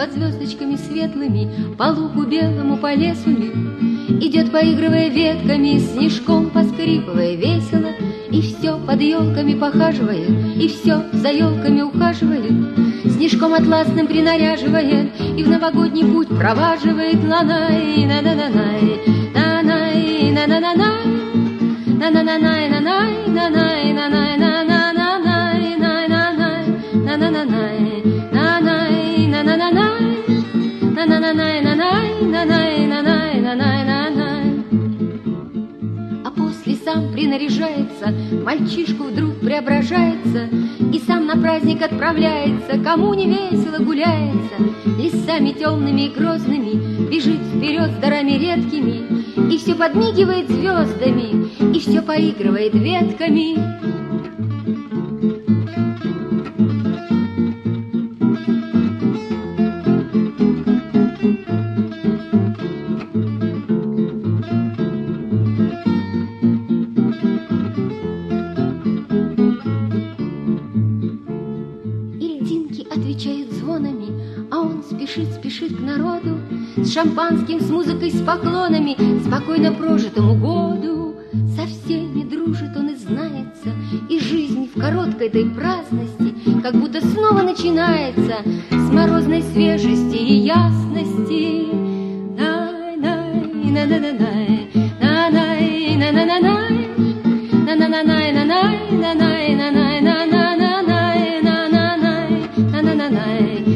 под звездочками светлыми, по лугу белому, по лесу ли. Идет, поигрывая ветками, снежком поскрипывая весело, и все под елками похаживает, и все за елками ухаживает, снежком атласным принаряживает, и в новогодний путь проваживает. Ланай, на-на-на-най, на-най, на-на-на-най, на-на-на-най, на-най, на-най, на-най, на-на-на-най, на-на-най, на-на-на-най, на-най, на-на-на-най, на-на-на-най, на-най, на-най, на-най, на-най, на-най. А после сам принаряжается, мальчишку вдруг преображается, и сам на праздник отправляется, кому не весело гуляется, лесами темными и грозными бежит вперед с дарами редкими, и все подмигивает звездами, и все поигрывает ветками. Отвечают звонами, а он спешит, спешит к народу, с шампанским, с музыкой, с поклонами, спокойно прожитому году. Со всеми дружит он и знается, и жизнь в короткой этой праздности как будто снова начинается с морозной свежести и ясности. Най-най-на-на-на-най, най-най, на-на-на-най, на-на-на-най, на-най, на-най, на-най, на-най, на-най, на-най, на-най.